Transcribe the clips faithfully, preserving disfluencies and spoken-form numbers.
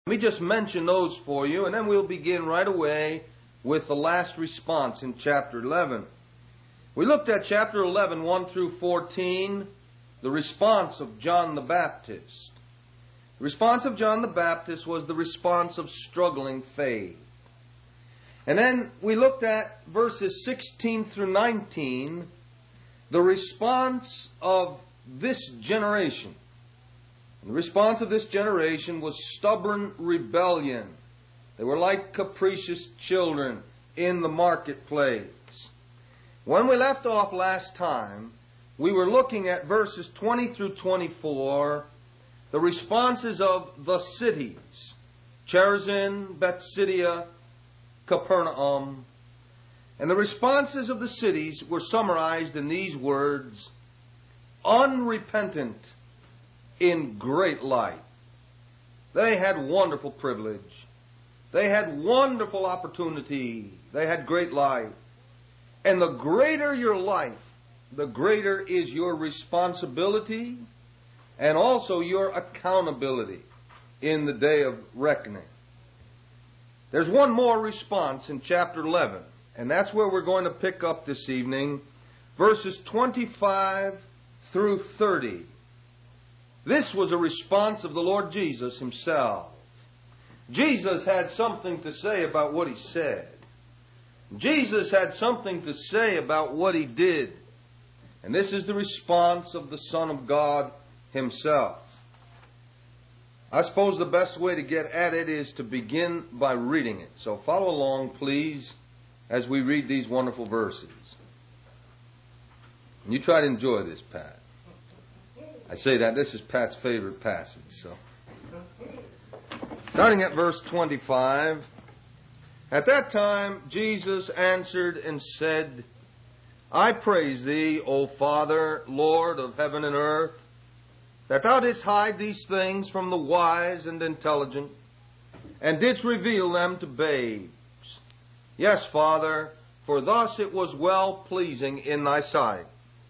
Let me just mention those for you, and then we'll begin right away with the last response in chapter eleven. We looked at chapter eleven, one through fourteen, the response of John the Baptist. The response of John the Baptist was the response of struggling faith. And then we looked at verses sixteen through nineteen, the response of this generation. The response of this generation was stubborn rebellion. They were like capricious children in the marketplace. When we left off last time, we were looking at verses twenty through twenty-four, the responses of the cities, Chorazin, Bethsaida, Capernaum. And the responses of the cities were summarized in these words: unrepentant, in great light. They had wonderful privilege. They had wonderful opportunity. They had great life. And the greater your life, the greater is your responsibility and also your accountability in the day of reckoning. There's one more response in chapter eleven, and that's where we're going to pick up this evening, verses twenty-five through thirty. This was a response of the Lord Jesus himself. Jesus had something to say about what he said. Jesus had something to say about what he did. And this is the response of the Son of God himself. I suppose the best way to get at it is to begin by reading it. So follow along, please, as we read these wonderful verses. And you try to enjoy this, Pat. I say that this is Pat's favorite passage. So, starting at verse twenty-five, at that time Jesus answered and said, I praise thee, O Father, Lord of heaven and earth, that thou didst hide these things from the wise and intelligent, and didst reveal them to babes. Yes, Father, for thus it was well pleasing in thy sight.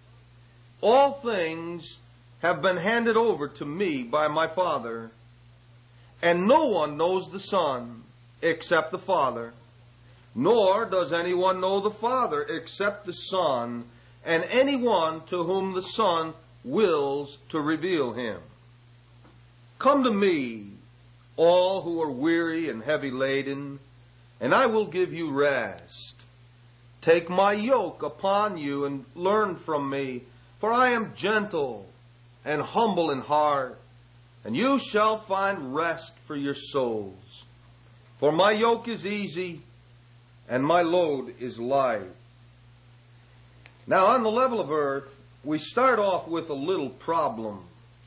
All things have been handed over to me by my Father, and no one knows the Son except the Father, nor does anyone know the Father except the Son, and anyone to whom the Son wills to reveal him. Come to me, all who are weary and heavy laden, and I will give you rest. Take my yoke upon you and learn from me, for I am gentle and humble in heart, and you shall find rest for your souls. For my yoke is easy, and my load is light. Now, on the level of earth, we start off with a little problem.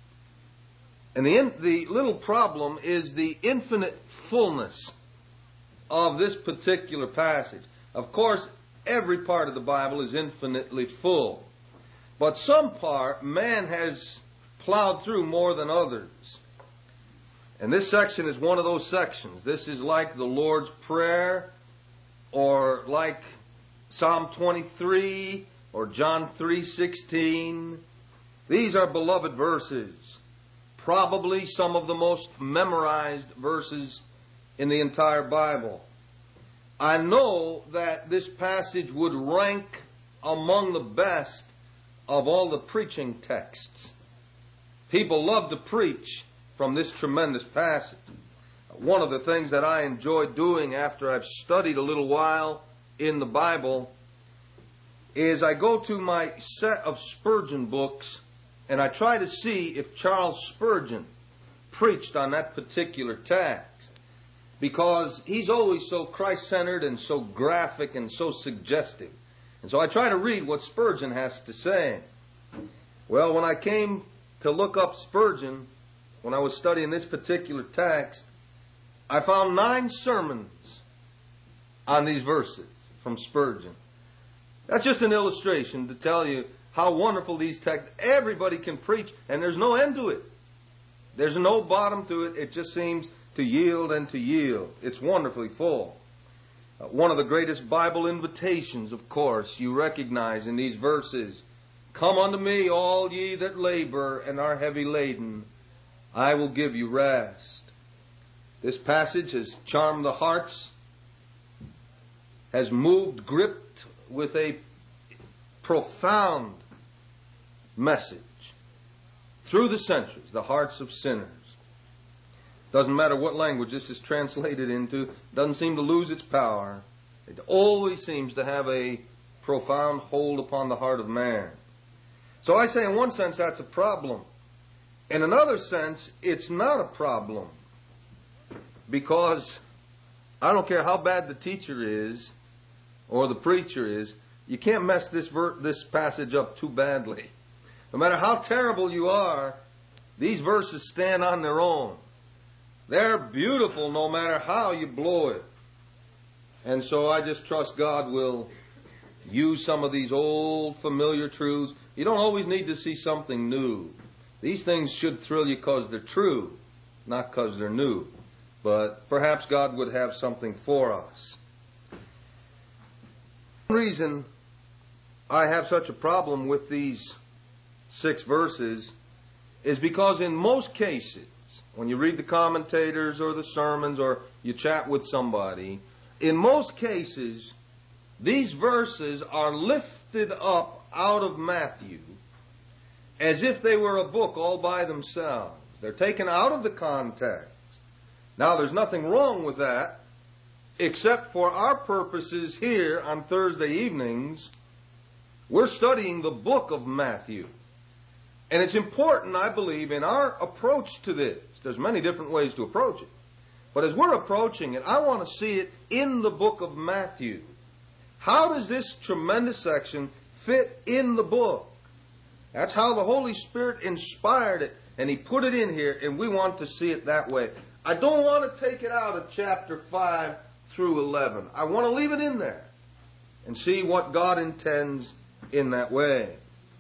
And the, in, the little problem is the infinite fullness of this particular passage. Of course, every part of the Bible is infinitely full. But some part, man has plowed through more than others. And this section is one of those sections. This is like the Lord's Prayer, or like Psalm twenty-three, or John three sixteen. These are beloved verses. Probably some of the most memorized verses in the entire Bible. I know that this passage would rank among the best of all the preaching texts. People love to preach from this tremendous passage. One of the things that I enjoy doing after I've studied a little while in the Bible is I go to my set of Spurgeon books and I try to see if Charles Spurgeon preached on that particular text, because he's always so Christ-centered and so graphic and so suggestive. And so I try to read what Spurgeon has to say. Well, when I came to look up Spurgeon, when I was studying this particular text, I found nine sermons on these verses from Spurgeon. That's just an illustration to tell you how wonderful these texts. Everybody can preach, and there's no end to it. There's no bottom to it. It just seems to yield and to yield. It's wonderfully full. Uh, one of the greatest Bible invitations, of course, you recognize in these verses. Come unto me, all ye that labor and are heavy laden, I will give you rest. This passage has charmed the hearts, has moved, gripped with a profound message through the centuries, the hearts of sinners. Doesn't matter what language this is translated into, doesn't seem to lose its power. It always seems to have a profound hold upon the heart of man. So I say in one sense that's a problem. In another sense, it's not a problem. Because I don't care how bad the teacher is or the preacher is, you can't mess this ver- this passage up too badly. No matter how terrible you are, these verses stand on their own. They're beautiful no matter how you blow it. And so I just trust God will use some of these old familiar truths. You don't always need to see something new. These things should thrill you because they're true, not because they're new. But perhaps God would have something for us. One reason I have such a problem with these six verses is because in most cases, when you read the commentators or the sermons or you chat with somebody, in most cases, these verses are lifted up out of Matthew as if they were a book all by themselves. They're taken out of the context. Now, there's nothing wrong with that, except for our purposes here on Thursday evenings. We're studying the book of Matthew. And it's important, I believe, in our approach to this. There's many different ways to approach it. But as we're approaching it, I want to see it in the book of Matthew. How does this tremendous section fit in the book? That's how the Holy Spirit inspired it, and He put it in here, and we want to see it that way. I don't want to take it out of chapter five through eleven. I want to leave it in there and see what God intends in that way.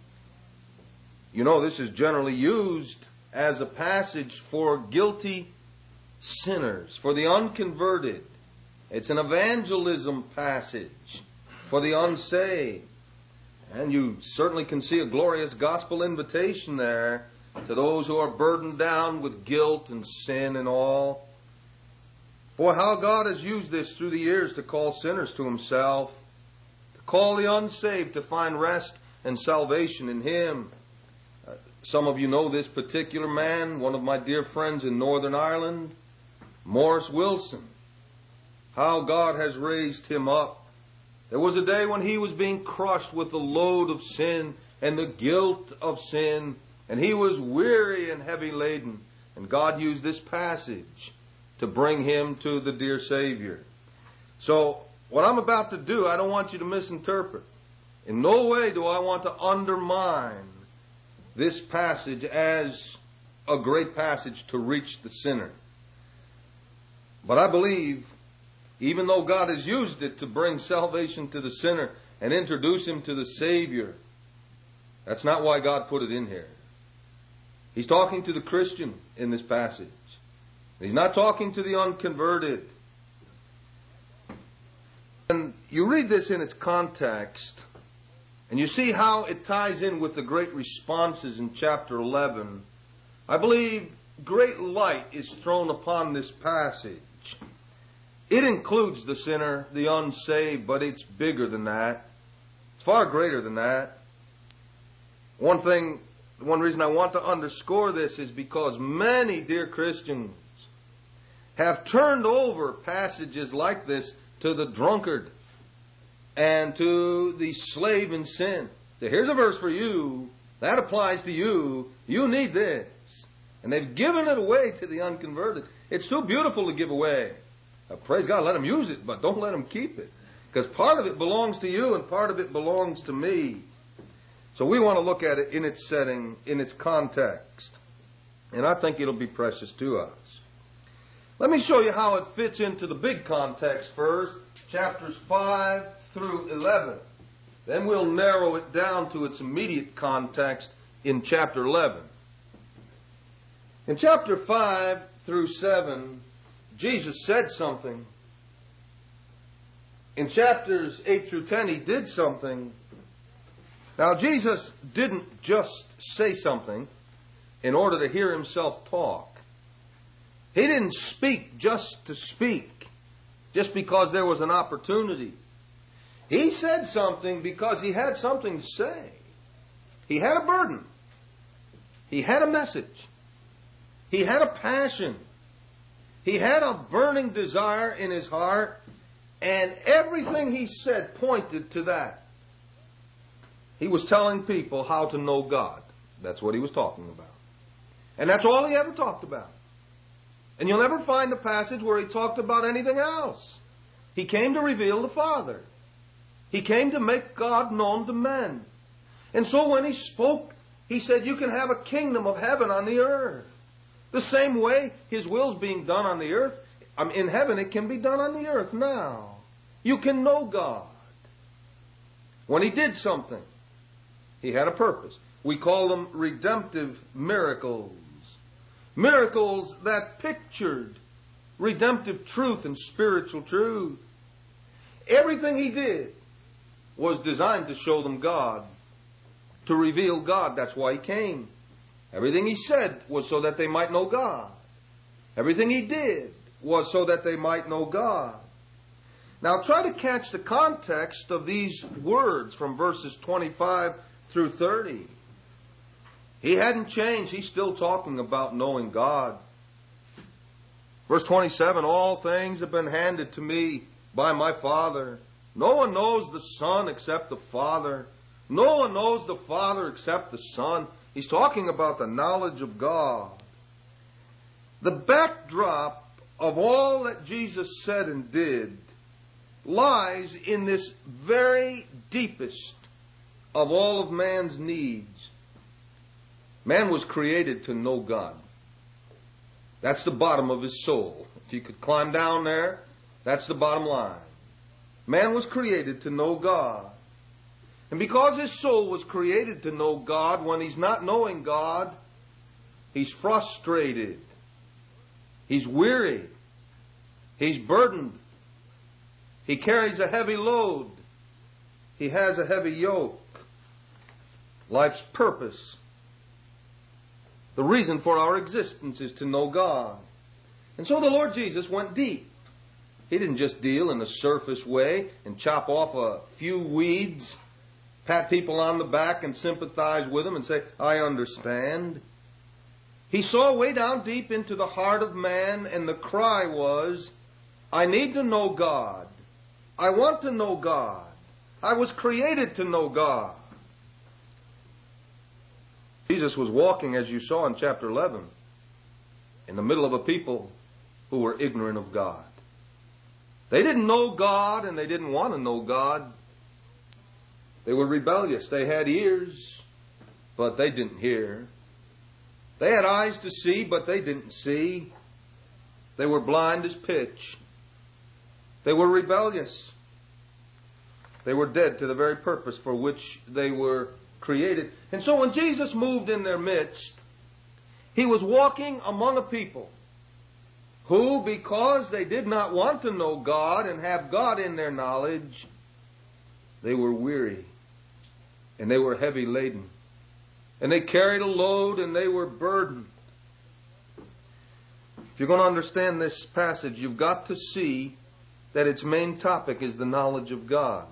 You know, this is generally used as a passage for guilty sinners, for the unconverted. It's an evangelism passage for the unsaved. And you certainly can see a glorious gospel invitation there to those who are burdened down with guilt and sin and all. Boy, how God has used this through the years to call sinners to Himself, to call the unsaved to find rest and salvation in Him. Uh, some of you know this particular man, one of my dear friends in Northern Ireland, Morris Wilson. How God has raised him up. There was a day when he was being crushed with the load of sin and the guilt of sin, and he was weary and heavy laden. And God used this passage to bring him to the dear Savior. So, what I'm about to do, I don't want you to misinterpret. In no way do I want to undermine this passage as a great passage to reach the sinner. But I believe, even though God has used it to bring salvation to the sinner and introduce him to the Savior, that's not why God put it in here. He's talking to the Christian in this passage. He's not talking to the unconverted. And you read this in its context, and you see how it ties in with the great responses in chapter eleven. I believe great light is thrown upon this passage. It includes the sinner, the unsaved, but it's bigger than that. It's far greater than that. One thing, one reason I want to underscore this is because many dear Christians have turned over passages like this to the drunkard and to the slave in sin. So here's a verse for you. That applies to you. You need this. And they've given it away to the unconverted. It's too beautiful to give away. Uh, praise God, let them use it, but don't let them keep it. Because part of it belongs to you and part of it belongs to me. So we want to look at it in its setting, in its context. And I think it'll be precious to us. Let me show you how it fits into the big context first, chapters five through eleven. Then we'll narrow it down to its immediate context in chapter eleven. In chapter five through seven, Jesus said something. In chapters eight through ten, He did something. Now, Jesus didn't just say something in order to hear Himself talk. He didn't speak just to speak, just because there was an opportunity. He said something because he had something to say. He had a burden. He had a message. He had a passion. He had a burning desire in his heart, and everything he said pointed to that. He was telling people how to know God. That's what he was talking about. And that's all he ever talked about. And you'll never find a passage where he talked about anything else. He came to reveal the Father. He came to make God known to men. And so when he spoke, he said, you can have a kingdom of heaven on the earth. The same way his will's being done on the earth, um, in heaven, it can be done on the earth now. You can know God. When he did something, he had a purpose. We call them redemptive miracles. Miracles that pictured redemptive truth and spiritual truth. Everything he did was designed to show them God, to reveal God. That's why he came. Everything he said was so that they might know God. Everything he did was so that they might know God. Now try to catch the context of these words from verses twenty-five through thirty. He hadn't changed. He's still talking about knowing God. Verse twenty-seven, all things have been handed to me by my Father. No one knows the Son except the Father. No one knows the Father except the Son. He's talking about the knowledge of God. The backdrop of all that Jesus said and did lies in this very deepest of all of man's needs. Man was created to know God. That's the bottom of his soul. If you could climb down there, that's the bottom line. Man was created to know God. And because his soul was created to know God, when he's not knowing God, he's frustrated. He's weary. He's burdened. He carries a heavy load. He has a heavy yoke. Life's purpose, the reason for our existence, is to know God. And so the Lord Jesus went deep. He didn't just deal in a surface way and chop off a few weeds, pat people on the back and sympathize with them and say, I understand. He saw way down deep into the heart of man, and the cry was, I need to know God. I want to know God. I was created to know God. Jesus was walking, as you saw in chapter eleven, in the middle of a people who were ignorant of God. They didn't know God, and they didn't want to know God. They were rebellious. They had ears, but they didn't hear. They had eyes to see, but they didn't see. They were blind as pitch. They were rebellious. They were dead to the very purpose for which they were created. And so when Jesus moved in their midst, he was walking among a people who, because they did not want to know God and have God in their knowledge, they were weary and they were heavy laden. And they carried a load and they were burdened. If you're going to understand this passage, you've got to see that its main topic is the knowledge of God.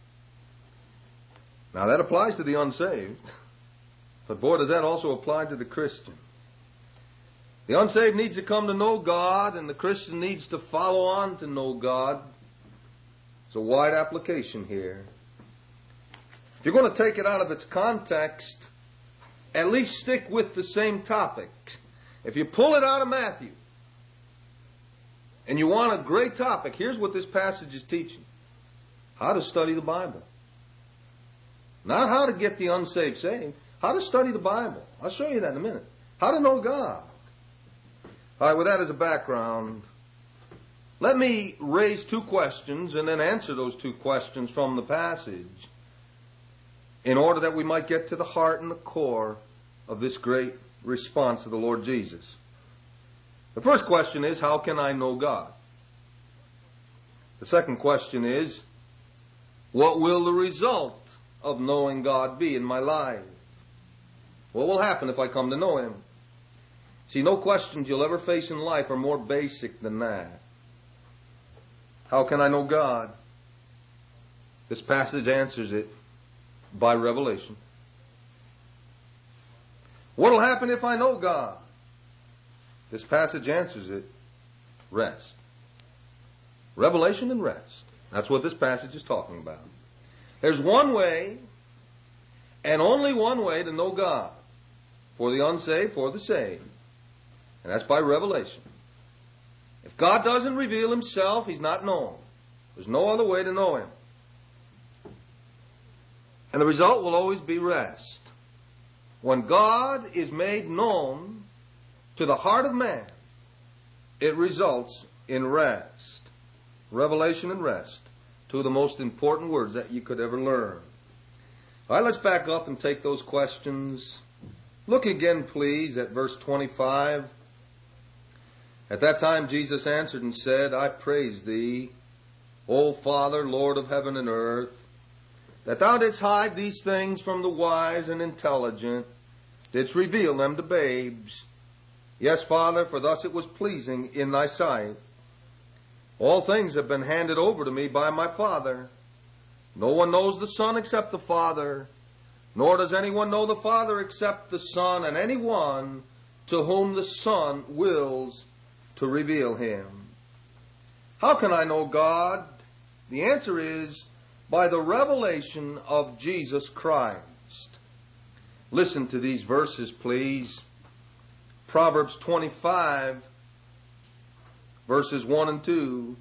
Now that applies to the unsaved, but boy, does that also apply to the Christian. The unsaved needs to come to know God, and the Christian needs to follow on to know God. It's a wide application here. If you're going to take it out of its context, at least stick with the same topic. If you pull it out of Matthew, and you want a great topic, here's what this passage is teaching. How to study the Bible. Not how to get the unsaved saved. How to study the Bible. I'll show you that in a minute. How to know God. All right, with that as a background, let me raise two questions and then answer those two questions from the passage in order that we might get to the heart and the core of this great response of the Lord Jesus. The first question is, how can I know God? The second question is, what will the result of knowing God be in my life? What will happen if I come to know Him? See, no questions you'll ever face in life are more basic than that. How can I know God? This passage answers it by revelation. What will happen if I know God? This passage answers it. Rest. Revelation and rest. That's what this passage is talking about. There's one way, and only one way, to know God. For the unsaved, for the saved. And that's by revelation. If God doesn't reveal Himself, He's not known. There's no other way to know Him. And the result will always be rest. When God is made known to the heart of man, it results in rest. Revelation and rest. Two of the most important words that you could ever learn. All right, let's back up and take those questions. Look again, please, at verse twenty-five. At that time Jesus answered and said, I praise thee, O Father, Lord of heaven and earth, that thou didst hide these things from the wise and intelligent, didst reveal them to babes. Yes, Father, for thus it was pleasing in thy sight. All things have been handed over to me by my Father. No one knows the Son except the Father, nor does anyone know the Father except the Son, and anyone to whom the Son wills to reveal Him. How can I know God? The answer is by the revelation of Jesus Christ. Listen to these verses, please. Proverbs twenty-five, verses one and two.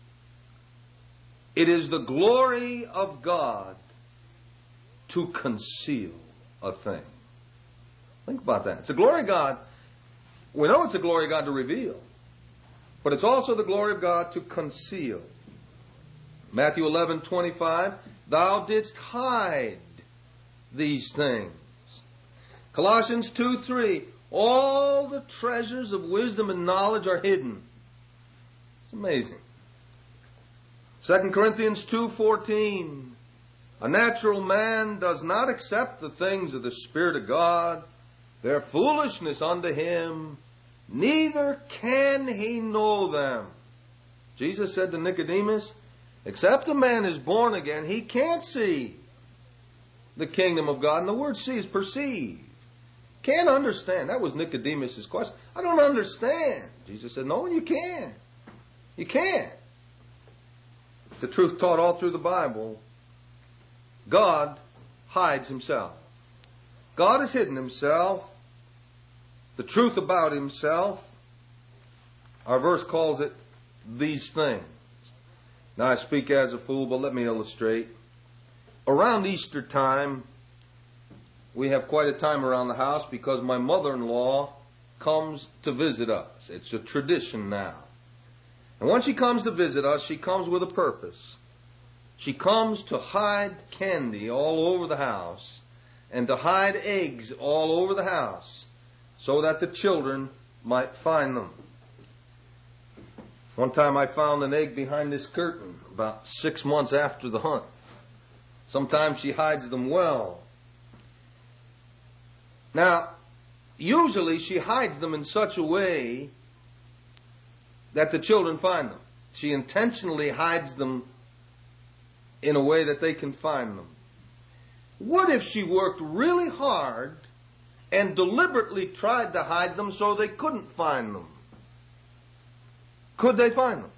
It is the glory of God to conceal a thing. Think about that. It's the glory of God. We know it's the glory of God to reveal. But it's also the glory of God to conceal. Matthew eleven twenty-five, thou didst hide these things. Colossians two three, all the treasures of wisdom and knowledge are hidden. It's amazing. Second Corinthians two fourteen, a natural man does not accept the things of the Spirit of God. They're foolishness unto him, neither can he know them. Jesus said to Nicodemus, except a man is born again, he can't see the kingdom of God. And the word see is perceive. Can't understand. That was Nicodemus' question. I don't understand. Jesus said, no, you can. You can't. It's a truth taught all through the Bible. God hides Himself. God has hidden Himself. The truth about Himself, our verse calls it these things. Now I speak as a fool, but let me illustrate. Around Easter time, we have quite a time around the house because my mother-in-law comes to visit us. It's a tradition now. And when she comes to visit us, she comes with a purpose. She comes to hide candy all over the house and to hide eggs all over the house so that the children might find them. One time I found an egg behind this curtain about six months after the hunt. Sometimes she hides them well. Now, usually she hides them in such a way that the children find them. She intentionally hides them in a way that they can find them. What if she worked really hard and deliberately tried to hide them so they couldn't find them? Could they find them?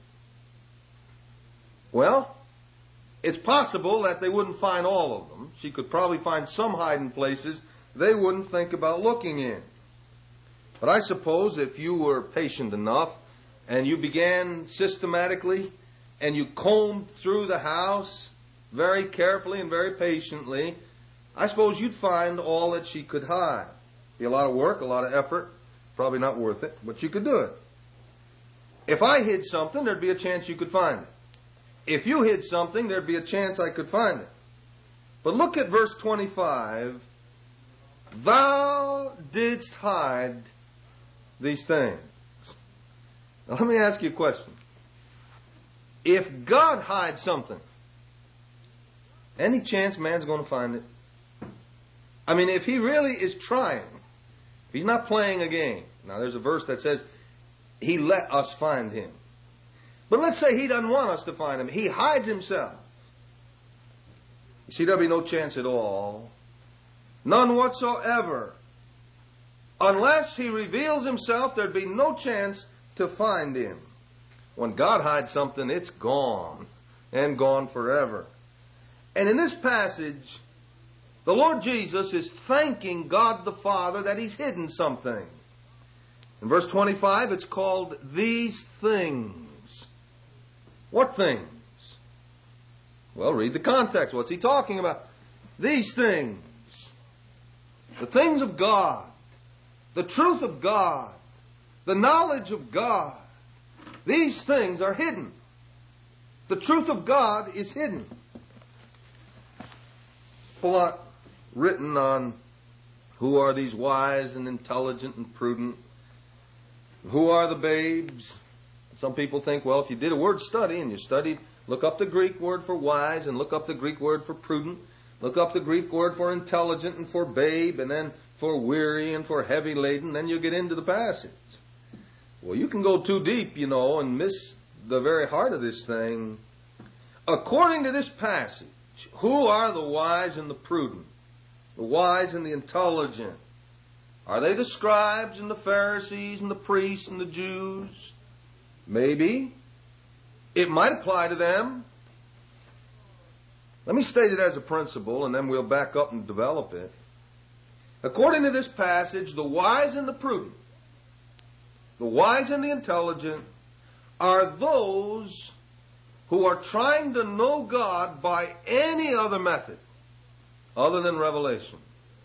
Well, it's possible that they wouldn't find all of them. She could probably find some hiding places they wouldn't think about looking in. But I suppose if you were patient enough and you began systematically and you combed through the house very carefully and very patiently, I suppose you'd find all that she could hide. Be a lot of work, a lot of effort, probably not worth it, but you could do it. If I hid something, there'd be a chance you could find it. If you hid something, there'd be a chance I could find it. But look at verse twenty-five. Thou didst hide these things. Now let me ask you a question. If God hides something, any chance man's going to find it? I mean, if He really is trying, if He's not playing a game, Now there's a verse that says He let us find Him. But let's say He doesn't want us to find Him. He hides Himself. You see, there'll be no chance at all. None whatsoever. Unless He reveals Himself, there'd be no chance to find Him. When God hides something, it's gone. And gone forever. And in this passage, the Lord Jesus is thanking God the Father that He's hidden something. In verse twenty-five, it's called these things. What things? Well, read the context. What's He talking about? These things. The things of God. The truth of God. The knowledge of God. These things are hidden. The truth of God is hidden. A lot written on who are these wise and intelligent and prudent. Who are the babes? Some people think, well, if you did a word study and you studied, look up the Greek word for wise and look up the Greek word for prudent. Look up the Greek word for intelligent and for babe and then for weary and for heavy laden. Then you'll get into the passage. Well, you can go too deep, you know, and miss the very heart of this thing. According to this passage, who are the wise and the prudent? The wise and the intelligent? Are they the scribes and the Pharisees and the priests and the Jews? Maybe. It might apply to them. Let me state it as a principle, and then we'll back up and develop it. According to this passage, the wise and the prudent, the wise and the intelligent, are those who are trying to know God by any other method other than revelation.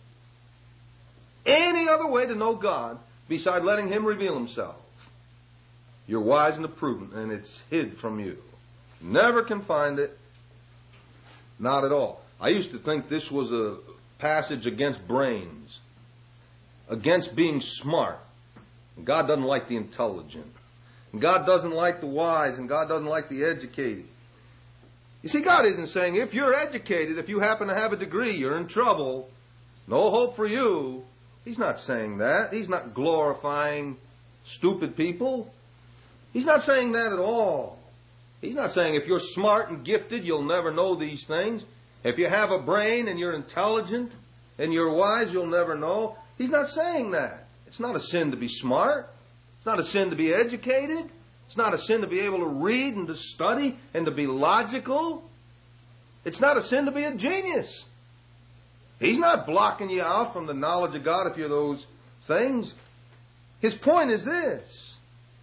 Any other way to know God beside letting Him reveal Himself. You're wise and the prudent, and it's hid from you. Never can find it. Not at all. I used to think this was a passage against brains, against being smart. God doesn't like the intelligent. God doesn't like the wise, and God doesn't like the educated. You see, God isn't saying if you're educated, if you happen to have a degree, you're in trouble. No hope for you. He's not saying that. He's not glorifying stupid people. He's not saying that at all. He's not saying if you're smart and gifted, you'll never know these things. If you have a brain and you're intelligent and you're wise, you'll never know. He's not saying that. It's not a sin to be smart. It's not a sin to be educated. It's not a sin to be able to read and to study and to be logical. It's not a sin to be a genius. He's not blocking you out from the knowledge of God if you're those things. His point is this.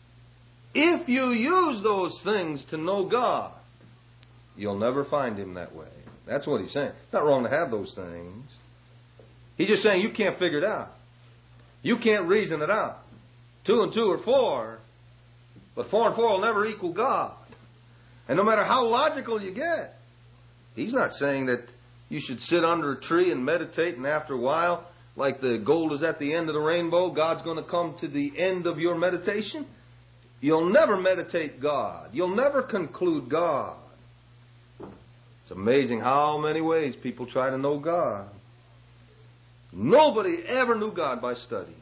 If you use those things to know God, you'll never find Him that way. That's what He's saying. It's not wrong to have those things. He's just saying you can't figure it out. You can't reason it out. Two and two are four, but four and four will never equal God. And no matter how logical you get, He's not saying that you should sit under a tree and meditate, and after a while, like the gold is at the end of the rainbow, God's going to come to the end of your meditation. You'll never meditate God. You'll never conclude God. It's amazing how many ways people try to know God. Nobody ever knew God by study.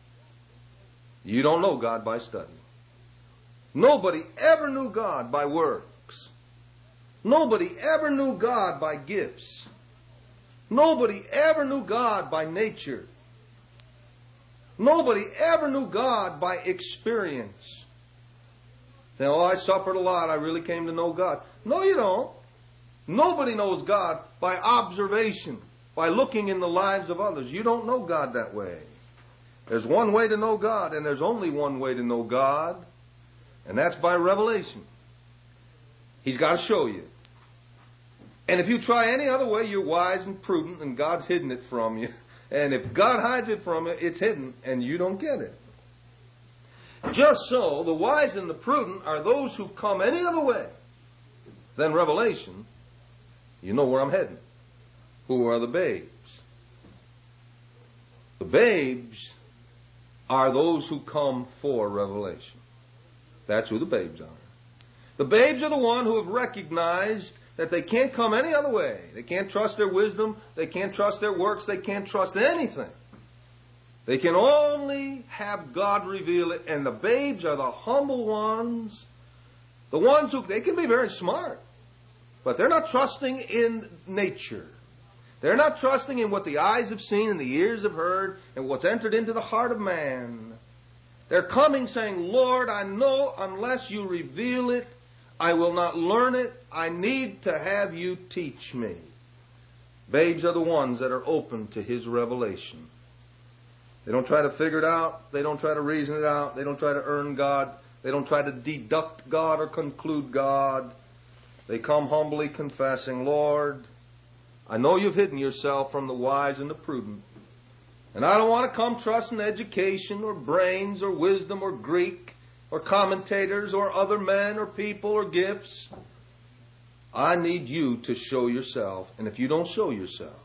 You don't know God by study. Nobody ever knew God by works. Nobody ever knew God by gifts. Nobody ever knew God by nature. Nobody ever knew God by experience. Saying, oh, I suffered a lot, I really came to know God. No, you don't. Nobody knows God by observation, by looking in the lives of others. You don't know God that way. There's one way to know God, and there's only one way to know God, and that's by revelation. He's got to show you. And if you try any other way, you're wise and prudent, and God's hidden it from you. And if God hides it from you, it's hidden, and you don't get it. Just so, the wise and the prudent are those who come any other way than revelation. You know where I'm heading. Who are the babes? The babes are those who come for revelation. That's who the babes are. The babes are the one who have recognized that they can't come any other way. They can't trust their wisdom. They can't trust their works. They can't trust anything. They can only have God reveal it, and the babes are the humble ones, the ones who, they can be very smart, but they're not trusting in nature. They're not trusting in what the eyes have seen and the ears have heard and what's entered into the heart of man. They're coming saying, Lord, I know unless you reveal it, I will not learn it. I need to have you teach me. Babes are the ones that are open to his revelation. They don't try to figure it out. They don't try to reason it out. They don't try to earn God. They don't try to deduct God or conclude God. They come humbly confessing, Lord, I know you've hidden yourself from the wise and the prudent. And I don't want to come trusting education or brains or wisdom or Greek or commentators or other men or people or gifts. I need you to show yourself. And if you don't show yourself,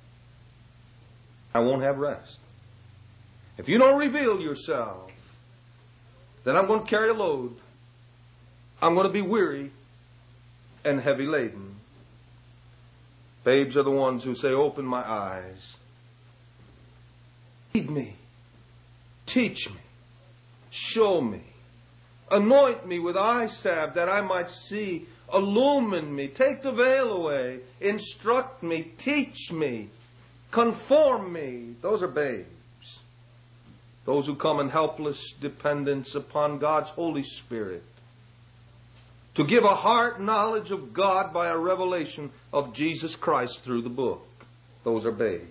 I won't have rest. If you don't reveal yourself, then I'm going to carry a load. I'm going to be weary and heavy laden. Babes are the ones who say, open my eyes. Lead me. Teach me. Show me. Anoint me with eye salve that I might see. Illumine me. Take the veil away. Instruct me. Teach me. Conform me. Those are babes. Those who come in helpless dependence upon God's Holy Spirit to give a heart knowledge of God by a revelation of Jesus Christ through the book. Those are babes.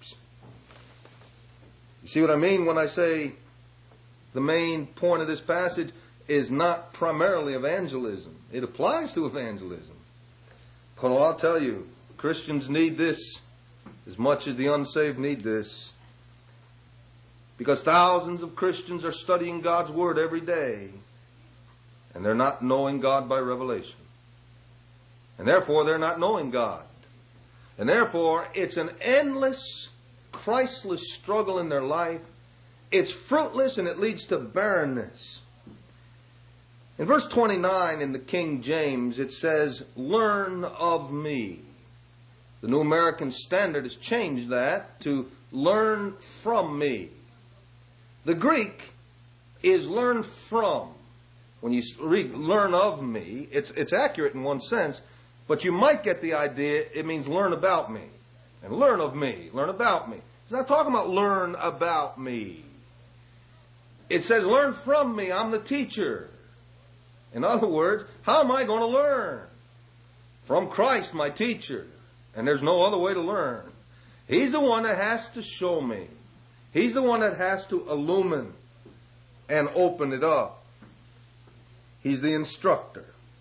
You see what I mean when I say the main point of this passage is not primarily evangelism. It applies to evangelism. But I'll tell you, Christians need this as much as the unsaved need this. Because thousands of Christians are studying God's Word every day, and they're not knowing God by revelation. And therefore, they're not knowing God. And therefore, it's an endless, Christless struggle in their life. It's fruitless, and it leads to barrenness. In verse twenty-nine in the King James, it says, learn of me. The New American Standard has changed that to learn from me. The Greek is learn from. When you read learn of me, it's, it's accurate in one sense, but you might get the idea it means learn about me. And learn of me, learn about me. It's not talking about learn about me. It says learn from me, I'm the teacher. In other words, how am I going to learn? From Christ, my teacher. And there's no other way to learn. He's the one that has to show me. He's the one that has to illumine and open it up. He's the instructor.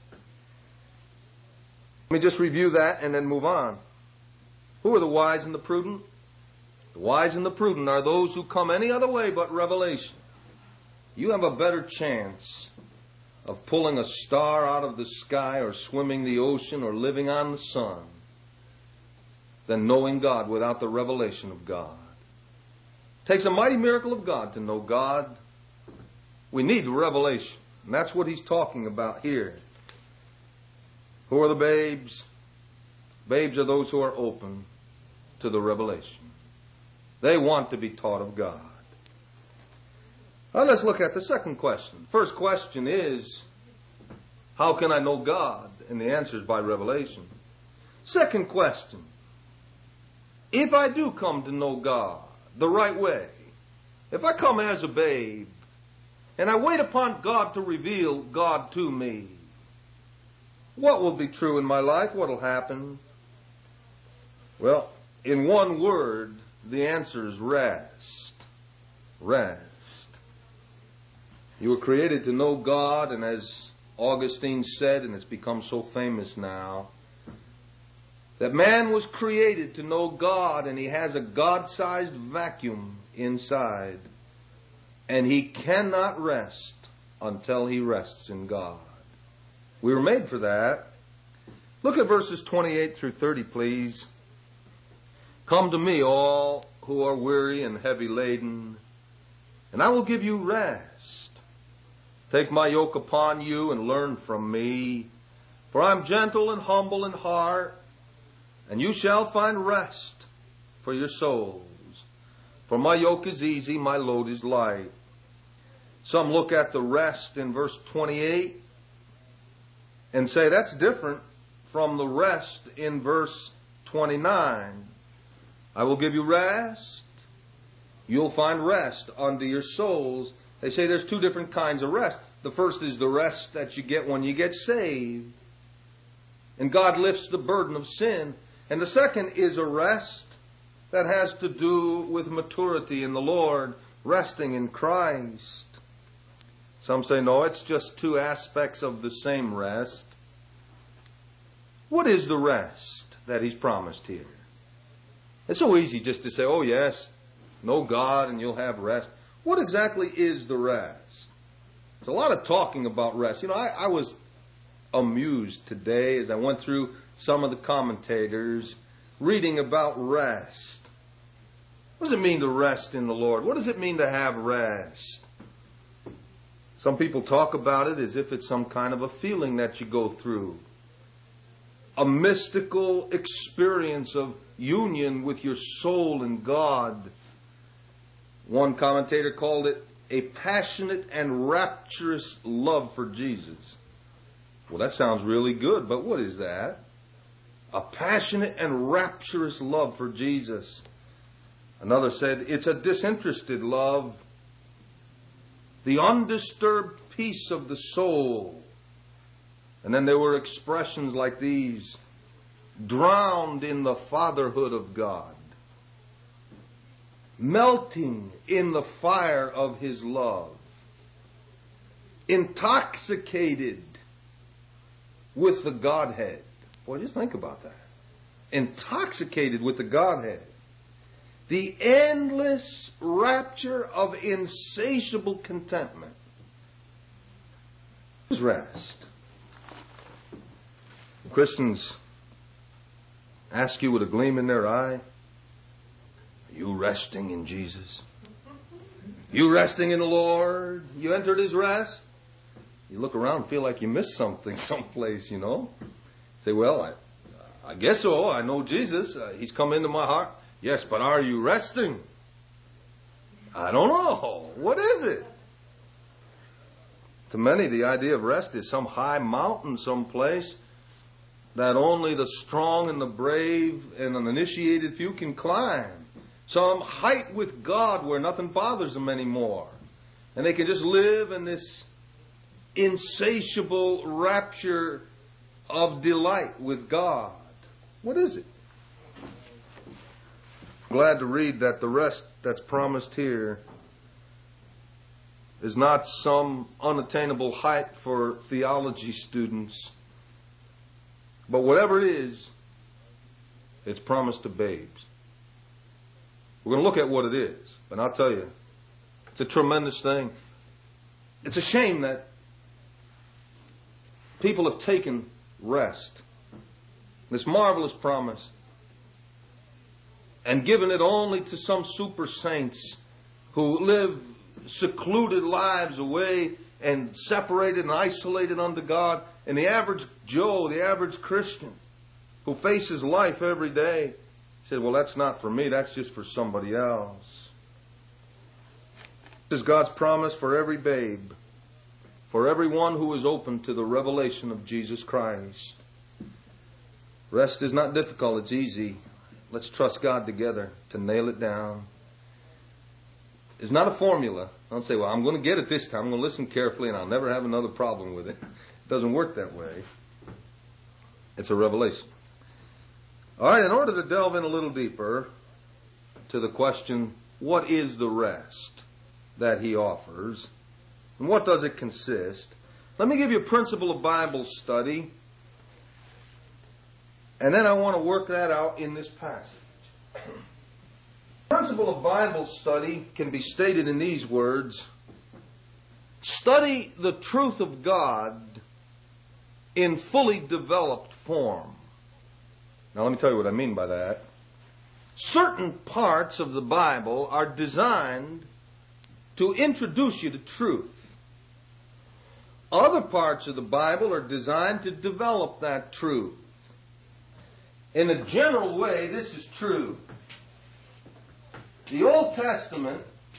Let me just review that and then move on. Who are the wise and the prudent? The wise and the prudent are those who come any other way but revelation. You have a better chance of pulling a star out of the sky or swimming the ocean or living on the sun than knowing God without the revelation of God. It takes a mighty miracle of God to know God. We need the revelation. And that's what he's talking about here. Who are the babes? Babes are those who are open to the revelation. They want to be taught of God. Well, let's look at the second question. First question is, how can I know God? And the answer is by revelation. Second question, if I do come to know God the right way, if I come as a babe, and I wait upon God to reveal God to me, what will be true in my life? What will happen? Well, in one word, the answer is rest. Rest. You were created to know God, and as Augustine said, and it's become so famous now, that man was created to know God, and he has a God-sized vacuum inside, and he cannot rest until he rests in God. We were made for that. Look at verses twenty-eight through thirty, please. Come to me, all who are weary and heavy laden, and I will give you rest. Take my yoke upon you and learn from me, for I am gentle and humble in heart, and you shall find rest for your souls. For For my yoke is easy, my load is light. Some look at the rest in verse twenty-eight and say that's different from the rest in verse twenty-nine. I will give you rest. You'll find rest unto your souls. They say there's two different kinds of rest. The first is the rest that you get when you get saved, and God lifts the burden of sin. And the second is a rest that has to do with maturity in the Lord, resting in Christ. Some say, no, it's just two aspects of the same rest. What is the rest that He's promised here? It's so easy just to say, oh yes, know God and you'll have rest. What exactly is the rest? There's a lot of talking about rest. You know, I, I was amused today as I went through some of the commentators reading about rest. What does it mean to rest in the Lord? What does it mean to have rest? Some people talk about it as if it's some kind of a feeling that you go through. A mystical experience of union with your soul and God. One commentator called it a passionate and rapturous love for Jesus. Well, that sounds really good, but what is that? A passionate and rapturous love for Jesus. Another said it's a disinterested love. The undisturbed peace of the soul. And then there were expressions like these: drowned in the fatherhood of God, melting in the fire of His love, intoxicated with the Godhead. Boy, just think about that. Intoxicated with the Godhead. The endless rapture of insatiable contentment. What is rest? Christians ask you with a gleam in their eye, are you resting in Jesus? You resting in the Lord? You entered His rest? You look around and feel like you missed something someplace, you know. Say, well, I, I guess so. I know Jesus. Uh, he's come into my heart. Yes, but are you resting? I don't know. What is it? To many, the idea of rest is some high mountain someplace that only the strong and the brave and an initiated few can climb. Some height with God where nothing bothers them anymore. And they can just live in this insatiable rapture of delight with God. What is it? Glad to read that the rest that's promised here is not some unattainable height for theology students. But whatever it is, it's promised to babes. We're going to look at what it is. But I'll tell you, it's a tremendous thing. It's a shame that people have taken rest, this marvelous promise, and given it only to some super saints who live secluded lives away and separated and isolated unto God. And the average Joe, the average Christian who faces life every day, said, well, that's not for me, that's just for somebody else. This is God's promise for every babe, for everyone who is open to the revelation of Jesus Christ. Rest is not difficult, it's easy. Let's trust God together to nail it down. It's not a formula. Don't say, well, I'm going to get it this time. I'm going to listen carefully and I'll never have another problem with it. It doesn't work that way. It's a revelation. All right, in order to delve in a little deeper to the question, what is the rest that He offers? And what does it consist? Let me give you a principle of Bible study. And then I want to work that out in this passage. The principle of Bible study can be stated in these words: study the truth of God in fully developed form. Now let me tell you what I mean by that. Certain parts of the Bible are designed to introduce you to truth. Other parts of the Bible are designed to develop that truth. In a general way, this is true. The Old Testament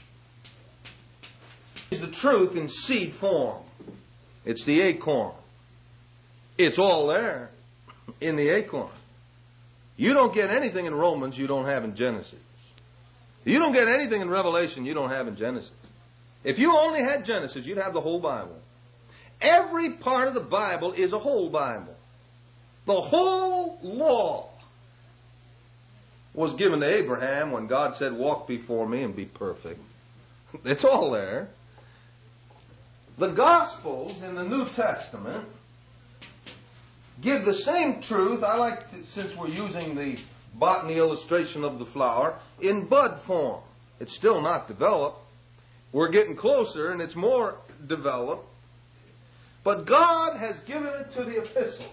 is the truth in seed form. It's the acorn. It's all there in the acorn. You don't get anything in Romans you don't have in Genesis. You don't get anything in Revelation you don't have in Genesis. If you only had Genesis, you'd have the whole Bible. Every part of the Bible is a whole Bible. The whole law was given to Abraham when God said, walk before me and be perfect. It's all there. The Gospels in the New Testament give the same truth. I like to, since we're using the botany illustration of the flower, in bud form. It's still not developed. We're getting closer and it's more developed. But God has given it to the epistles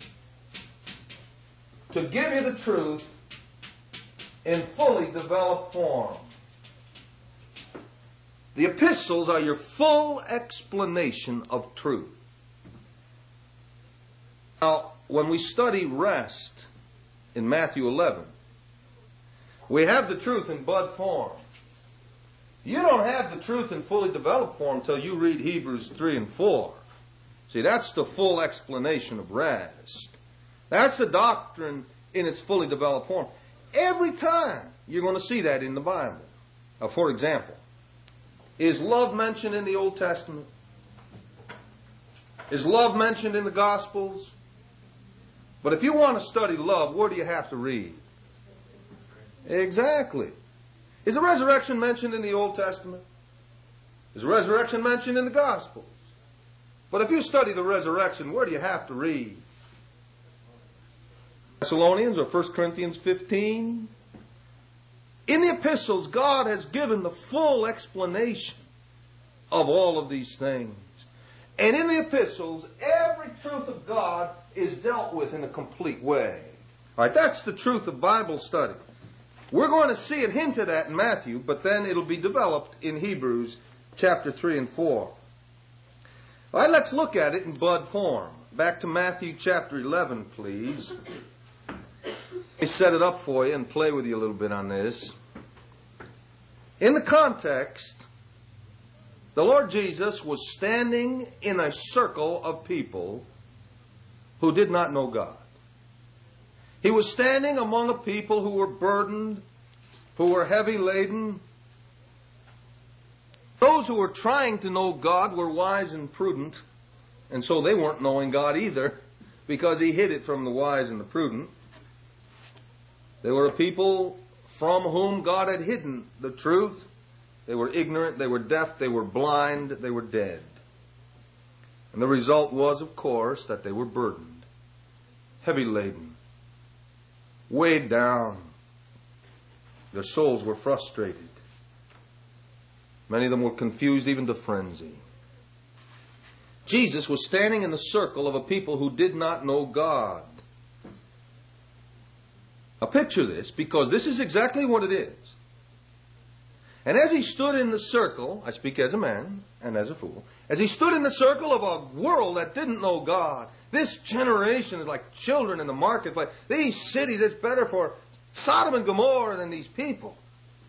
to give you the truth in fully developed form. The epistles are your full explanation of truth. Now, when we study rest in Matthew eleven, we have the truth in bud form. You don't have the truth in fully developed form until you read Hebrews three and four. See, that's the full explanation of rest. That's the doctrine in its fully developed form. Every time you're going to see that in the Bible. Now, for example, is love mentioned in the Old Testament? Is love mentioned in the Gospels? But if you want to study love, where do you have to read? Exactly. Is the resurrection mentioned in the Old Testament? Is the resurrection mentioned in the Gospels? But if you study the resurrection, where do you have to read? Thessalonians or First Corinthians fifteen? In the epistles, God has given the full explanation of all of these things. And in the epistles, every truth of God is dealt with in a complete way. All right, that's the truth of Bible study. We're going to see it hinted at in Matthew, but then it'll be developed in Hebrews chapter three and four. All right, let's look at it in bud form. Back to Matthew chapter eleven, please. Let me set it up for you and play with you a little bit on this. In the context, the Lord Jesus was standing in a circle of people who did not know God. He was standing among a people who were burdened, who were heavy laden. Those who were trying to know God were wise and prudent, and so they weren't knowing God either, because He hid it from the wise and the prudent. They were a people from whom God had hidden the truth. They were ignorant, they were deaf, they were blind, they were dead. And the result was, of course, that they were burdened, heavy laden, weighed down. Their souls were frustrated. Many of them were confused even to frenzy. Jesus was standing in the circle of a people who did not know God. Now picture this, because this is exactly what it is. And as he stood in the circle, I speak as a man and as a fool, as he stood in the circle of a world that didn't know God, this generation is like children in the marketplace. These cities, it's better for Sodom and Gomorrah than these people.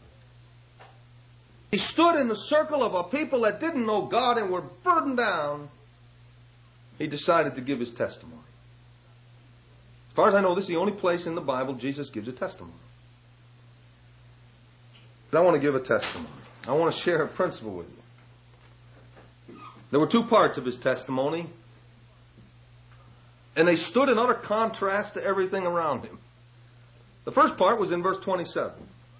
He stood in the circle of a people that didn't know God and were burdened down. He decided to give his testimony. As far as I know, this is the only place in the Bible Jesus gives a testimony. I want to give a testimony. I want to share a principle with you. There were two parts of his testimony, and they stood in utter contrast to everything around him. The first part was in verse twenty-seven.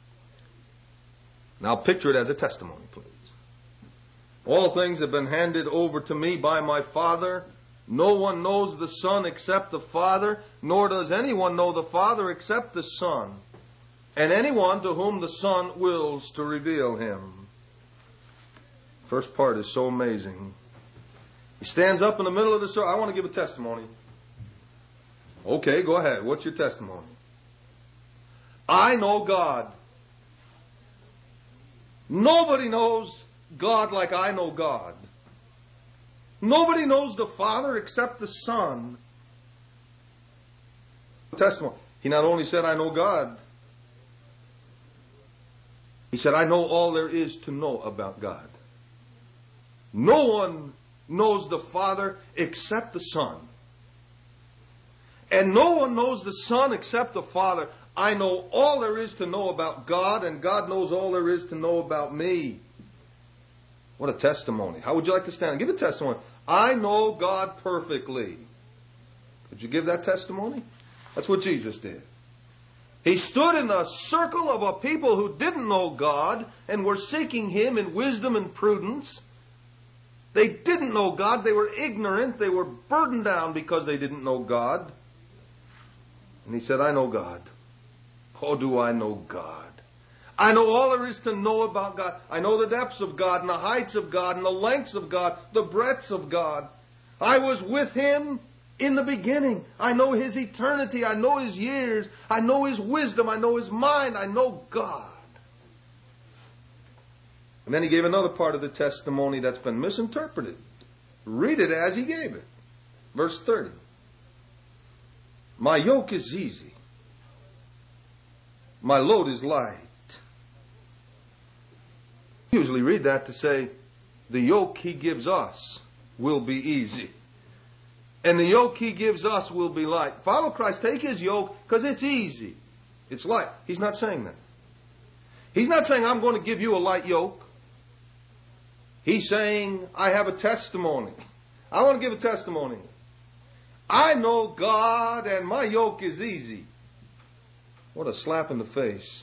Now picture it as a testimony, please. All things have been handed over to me by my Father. No one knows the Son except the Father, nor does anyone know the Father except the Son, and anyone to whom the Son wills to reveal him. First part is so amazing. He stands up in the middle of the circle. I want to give a testimony. Okay, go ahead. What's your testimony? I know God. Nobody knows God like I know God. Nobody knows the Father except the Son. Testimony. He not only said, I know God, He said, I know all there is to know about God. No one knows the Father except the Son. And no one knows the Son except the Father. I know all there is to know about God, and God knows all there is to know about me. What a testimony. How would you like to stand? Give a testimony. I know God perfectly. Could you give that testimony? That's what Jesus did. He stood in a circle of a people who didn't know God and were seeking Him in wisdom and prudence. They didn't know God. They were ignorant. They were burdened down because they didn't know God. And He said, I know God. Oh, do I know God? I know all there is to know about God. I know the depths of God and the heights of God and the lengths of God, the breadths of God. I was with Him in the beginning. I know His eternity. I know His years. I know His wisdom. I know His mind. I know God. And then He gave another part of the testimony that's been misinterpreted. Read it as He gave it. Verse thirty. My yoke is easy. My load is light. Usually read that to say, the yoke He gives us will be easy. And the yoke He gives us will be light. Follow Christ. Take His yoke because it's easy. It's light. He's not saying that. He's not saying, I'm going to give you a light yoke. He's saying, I have a testimony. I want to give a testimony. I know God and my yoke is easy. What a slap in the face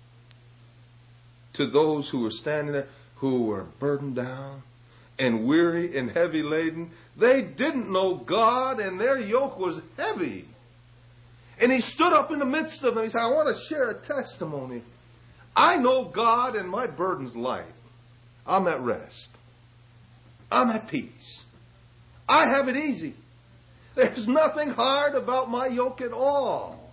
to those who were standing there, who were burdened down and weary and heavy laden. They didn't know God and their yoke was heavy. And He stood up in the midst of them. He said, I want to share a testimony. I know God and my burden's light. I'm at rest. I'm at peace. I have it easy. There's nothing hard about my yoke at all.